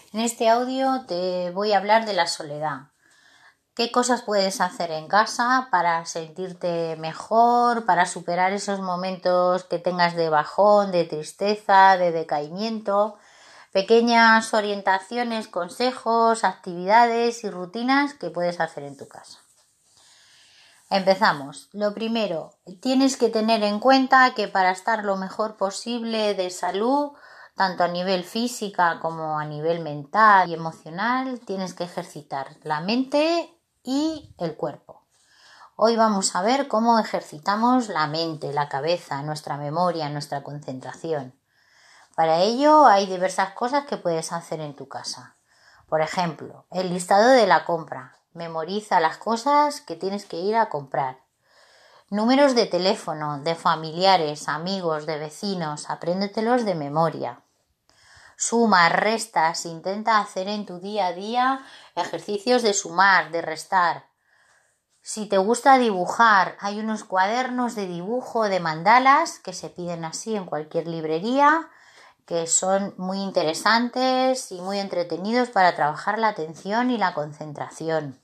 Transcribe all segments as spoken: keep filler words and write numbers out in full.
En este audio te voy a hablar de la soledad. ¿Qué cosas puedes hacer en casa para sentirte mejor, para superar esos momentos que tengas de bajón, de tristeza, de decaimiento? Pequeñas orientaciones, consejos, actividades y rutinas que puedes hacer en tu casa. Empezamos. Lo primero, tienes que tener en cuenta que para estar lo mejor posible de salud, tanto a nivel física como a nivel mental y emocional, tienes que ejercitar la mente y el cuerpo. Hoy vamos a ver cómo ejercitamos la mente, la cabeza, nuestra memoria, nuestra concentración. Para ello hay diversas cosas que puedes hacer en tu casa. Por ejemplo, el listado de la compra. Memoriza las cosas que tienes que ir a comprar. Números de teléfono, de familiares, amigos, de vecinos, apréndetelos de memoria. Sumas, restas, intenta hacer en tu día a día ejercicios de sumar, de restar. Si te gusta dibujar, hay unos cuadernos de dibujo de mandalas que se piden así en cualquier librería, que son muy interesantes y muy entretenidos para trabajar la atención y la concentración.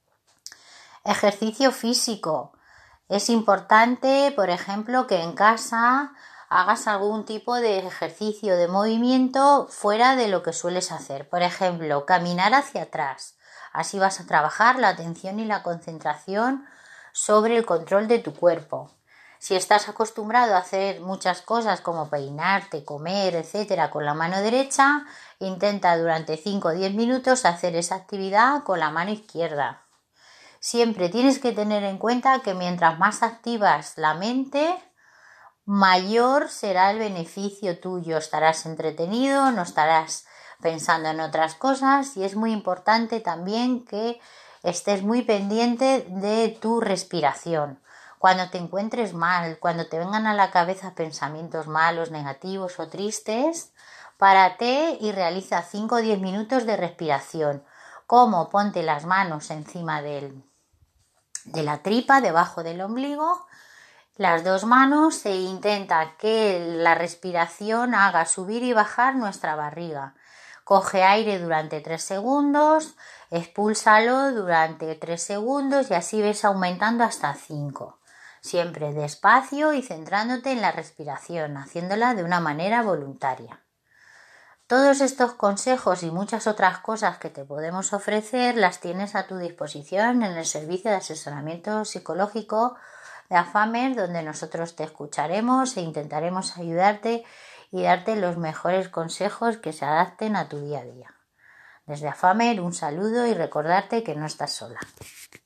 Ejercicio físico. Es importante, por ejemplo, que en casa hagas algún tipo de ejercicio de movimiento fuera de lo que sueles hacer. Por ejemplo, caminar hacia atrás. Así vas a trabajar la atención y la concentración sobre el control de tu cuerpo. Si estás acostumbrado a hacer muchas cosas como peinarte, comer, etcétera con la mano derecha, intenta durante cinco o diez minutos hacer esa actividad con la mano izquierda. Siempre tienes que tener en cuenta que mientras más activas la mente, mayor será el beneficio tuyo. Estarás entretenido, no estarás pensando en otras cosas y es muy importante también que estés muy pendiente de tu respiración. Cuando te encuentres mal, cuando te vengan a la cabeza pensamientos malos, negativos o tristes, párate y realiza cinco o diez minutos de respiración. Como ponte las manos encima del, de la tripa, debajo del ombligo, las dos manos e intenta que la respiración haga subir y bajar nuestra barriga. Coge aire durante tres segundos, expúlsalo durante tres segundos y así ves aumentando hasta cinco. Siempre despacio y centrándote en la respiración, haciéndola de una manera voluntaria. Todos estos consejos y muchas otras cosas que te podemos ofrecer las tienes a tu disposición en el servicio de asesoramiento psicológico de AFAMER, donde nosotros te escucharemos e intentaremos ayudarte y darte los mejores consejos que se adapten a tu día a día. Desde AFAMER un saludo y recordarte que no estás sola.